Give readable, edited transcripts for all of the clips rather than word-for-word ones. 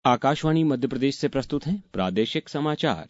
आकाशवाणी मध्य प्रदेश से प्रस्तुत हैं प्रादेशिक समाचार।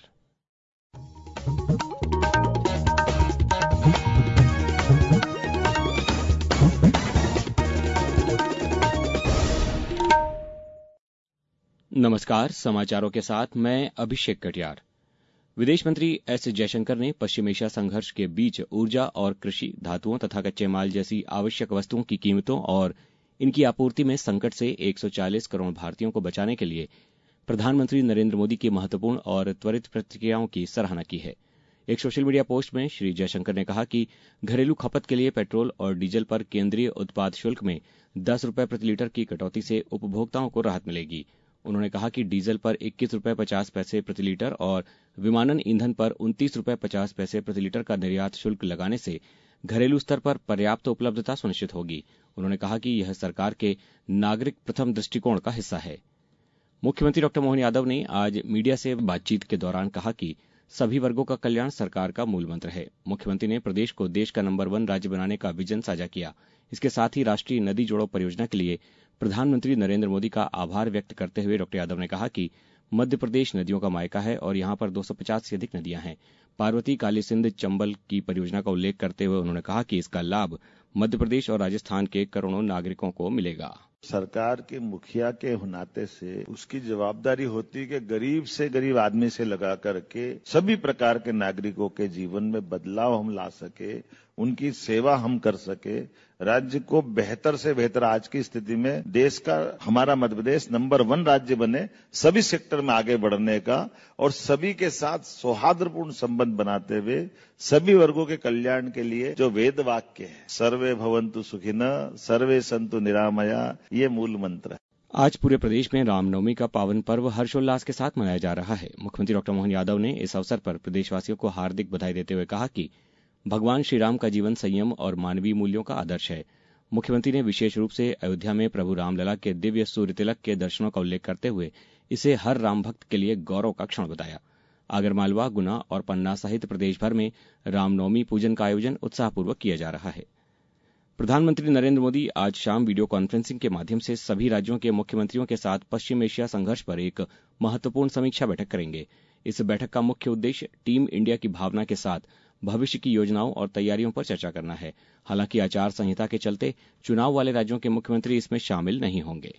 नमस्कार, समाचारों के साथ मैं अभिषेक कटियार। विदेश मंत्री एस जयशंकर ने पश्चिम एशिया संघर्ष के बीच ऊर्जा और कृषि, धातुओं तथा कच्चे माल जैसी आवश्यक वस्तुओं की कीमतों और इनकी आपूर्ति में संकट से 140 करोड़ भारतीयों को बचाने के लिए प्रधानमंत्री नरेंद्र मोदी की महत्वपूर्ण और त्वरित प्रतिक्रियाओं की सराहना की है। एक सोशल मीडिया पोस्ट में श्री जयशंकर ने कहा कि घरेलू खपत के लिए पेट्रोल और डीजल पर केंद्रीय उत्पाद शुल्क में 10 रुपये प्रति लीटर की कटौती से उपभोक्ताओं को राहत मिलेगी। उन्होंने कहा कि डीजल पर 21 रुपये 50 पैसे प्रति लीटर और विमानन ईंधन पर 29 रुपये 50 पैसे प्रति लीटर का निर्यात शुल्क लगाने से घरेलू स्तर पर पर्याप्त उपलब्धता सुनिश्चित होगी। उन्होंने कहा कि यह सरकार के नागरिक प्रथम दृष्टिकोण का हिस्सा है। मुख्यमंत्री डॉ मोहन यादव ने आज मीडिया से बातचीत के दौरान कहा कि सभी वर्गों का कल्याण सरकार का मूल मंत्र है। मुख्यमंत्री ने प्रदेश को देश का नंबर 1 राज्य बनाने का विजन साझा किया। इसके साथ ही राष्ट्रीय नदी जोड़ो परियोजना के लिए प्रधानमंत्री नरेंद्र मोदी का आभार व्यक्त करते हुए डॉ यादव ने कहा कि मध्य प्रदेश नदियों का मायका है और यहां पर 250 से अधिक नदियां हैं। पार्वती, काली सिंध, चंबल की परियोजना का उल्लेख करते हुए उन्होंने कहा कि इसका लाभ मध्य प्रदेश और राजस्थान के करोड़ों नागरिकों को मिलेगा। सरकार के मुखिया के नाते से उसकी जवाबदारी होती है कि गरीब से गरीब आदमी से लगा करके सभी प्रकार के नागरिकों के जीवन में बदलाव हम ला सके, उनकी सेवा हम कर सके, राज्य को बेहतर से बेहतर आज की स्थिति में देश का हमारा मध्य प्रदेश नंबर 1 राज्य बने, सभी सेक्टर में आगे बढ़ने का और सभी के साथ सौहार्दपूर्ण संबंध बनाते हुए सभी वर्गों के कल्याण के लिए जो वेद वाक्य है, सर्वे भवन्तु सुखिनः, सर्वे सन्तु निरामया, ये मूल मंत्र है। आज पूरे प्रदेश में रामनवमी का पावन पर्व हर्षोल्लास के साथ मनाया जा रहा है। मुख्यमंत्री डॉ मोहन यादव ने इस अवसर पर प्रदेशवासियों को हार्दिक बधाई देते हुए कहा कि भगवान श्रीराम का जीवन संयम और मानवीय मूल्यों का आदर्श है। मुख्यमंत्री ने विशेष रूप से अयोध्या में प्रभु रामलला के दिव्य सूर्य तिलक के दर्शनों का उल्लेख करते हुए इसे हर राम भक्त के लिए गौरव का क्षण बताया। आगरमालवा, गुना और पन्ना सहित प्रदेश भर में रामनवमी पूजन का आयोजन उत्साहपूर्वक किया जा रहा है। प्रधानमंत्री नरेंद्र मोदी आज शाम वीडियो कॉन्फ्रेंसिंग के माध्यम से सभी राज्यों के मुख्यमंत्रियों के साथ पश्चिम एशिया संघर्ष पर एक महत्वपूर्ण समीक्षा बैठक करेंगे। इस बैठक का मुख्य उद्देश्य टीम इंडिया की भावना के साथ भविष्य की योजनाओं और तैयारियों पर चर्चा करना है। हालांकि आचार संहिता के चलते चुनाव वाले राज्यों के मुख्यमंत्री इसमें शामिल नहीं होंगे।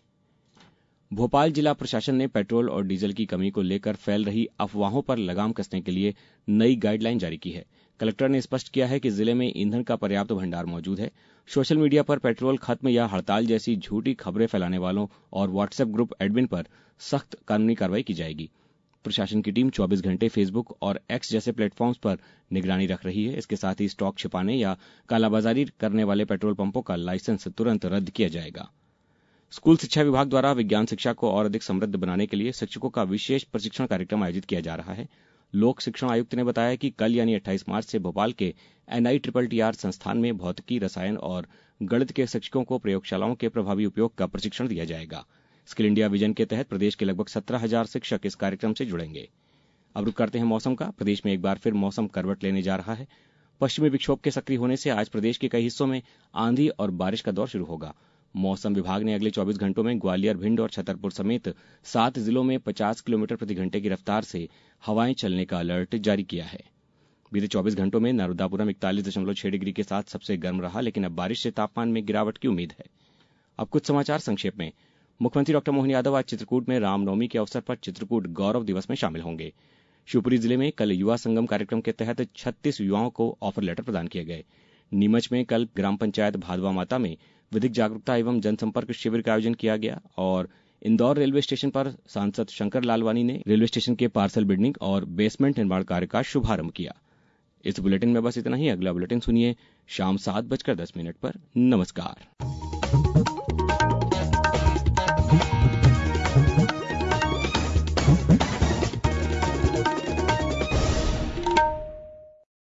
भोपाल जिला प्रशासन ने पेट्रोल और डीजल की कमी को लेकर फैल रही अफवाहों पर लगाम कसने के लिए नई गाइडलाइन जारी की है। कलेक्टर ने स्पष्ट किया है कि जिले में ईंधन का पर्याप्त भंडार मौजूद है। सोशल मीडिया पर पेट्रोल खत्म या हड़ताल जैसी झूठी खबरें फैलाने वालों और व्हाट्सएप ग्रुप एडमिन पर सख्त कानूनी कार्रवाई की जाएगी। प्रशासन की टीम 24 घंटे फेसबुक और एक्स जैसे प्लेटफॉर्म्स पर निगरानी रख रही है। इसके साथ ही स्टॉक छिपाने या कालाबाजारी करने वाले पेट्रोल पंपों का लाइसेंस तुरंत रद्द किया जाएगा। स्कूल शिक्षा विभाग द्वारा विज्ञान शिक्षा को और अधिक समृद्ध बनाने के लिए शिक्षकों का विशेष प्रशिक्षण कार्यक्रम आयोजित किया जा रहा है। लोक शिक्षण आयुक्त ने बताया कि कल यानी 28 मार्च से भोपाल के NITTR संस्थान में भौतिकी, रसायन और गणित के शिक्षकों को प्रयोगशालाओं के प्रभावी उपयोग का प्रशिक्षण दिया जाएगा। स्किल इंडिया विजन के तहत प्रदेश के लगभग 17,000 शिक्षक इस कार्यक्रम से जुड़ेंगे। अब रुक करते हैं मौसम का। प्रदेश में एक बार फिर मौसम करवट लेने जा रहा है। पश्चिमी विक्षोभ के सक्रिय होने से आज प्रदेश के कई हिस्सों में आंधी और बारिश का दौर शुरू होगा। मौसम विभाग ने अगले 24 घंटों में ग्वालियर, भिंड और छतरपुर समेत 7 जिलों में 50 किलोमीटर प्रति घंटे की रफ्तार से हवाएं चलने का अलर्ट जारी किया है। बीते 24 घंटों में नर्मदापुरम 41.6 डिग्री के साथ सबसे गर्म रहा, लेकिन अब बारिश से तापमान में गिरावट की उम्मीद है। अब कुछ समाचार संक्षेप में। मुख्यमंत्री डॉ मोहन यादव आज चित्रकूट में रामनवमी के अवसर पर चित्रकूट गौरव दिवस में शामिल होंगे। शिवपुरी जिले में कल युवा संगम कार्यक्रम के तहत 36 युवाओं को ऑफर लेटर प्रदान किए गए। नीमच में कल ग्राम पंचायत भादवा माता में विधिक जागरूकता एवं जनसंपर्क शिविर का आयोजन किया गया और इंदौर रेलवे स्टेशन पर सांसद शंकर लालवानी ने रेलवे स्टेशन के पार्सल बिल्डिंग और बेसमेंट निर्माण कार्य का शुभारंभ किया। इस बुलेटिन में बस इतना ही। अगला बुलेटिन सुनिए शाम 7:10 पर। नमस्कार।